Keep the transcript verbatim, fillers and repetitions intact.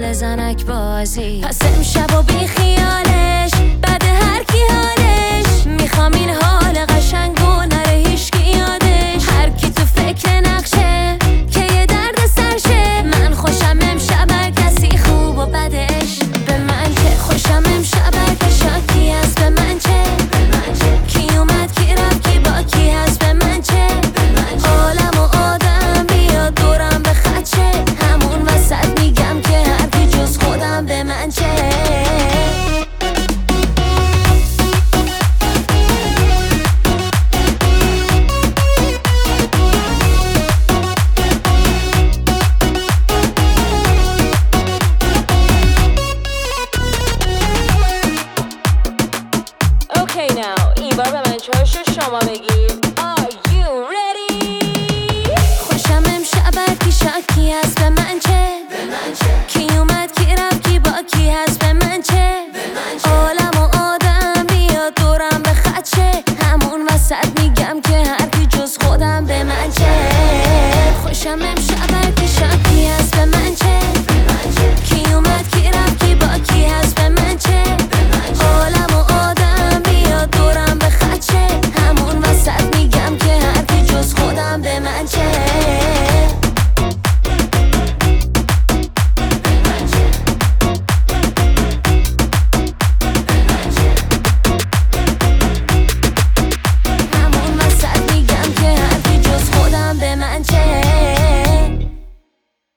مال زنک بازی. پس امشب و بی خیالش بعد هر کی حالش میخوام این حال قشنگ و نره هیچکی یادش. هر کی تو فکر نقشه که یه درد سرشه. من خوشم امشب هر کسی خوب و بدش. به من که خوشم امشب هر که شاکی هست. به من چه کی اومد کی رفت کی با کی هست. به من چه عالم و آدم بیاد دورم به خدشه. همون وسط میگم که هر کی جز خودم. به من چه Okay now این بار به من چاشو شما بگید. Are you ready؟ خوشم امشب هر کی شاکی هست. به من چه کی اومد کی رفت کی با کی هست. به من چه عالم و آدم بیاد دورم به خدشه. همون وسط میگم که هر کی جز خودم. به من چه خوشم امشب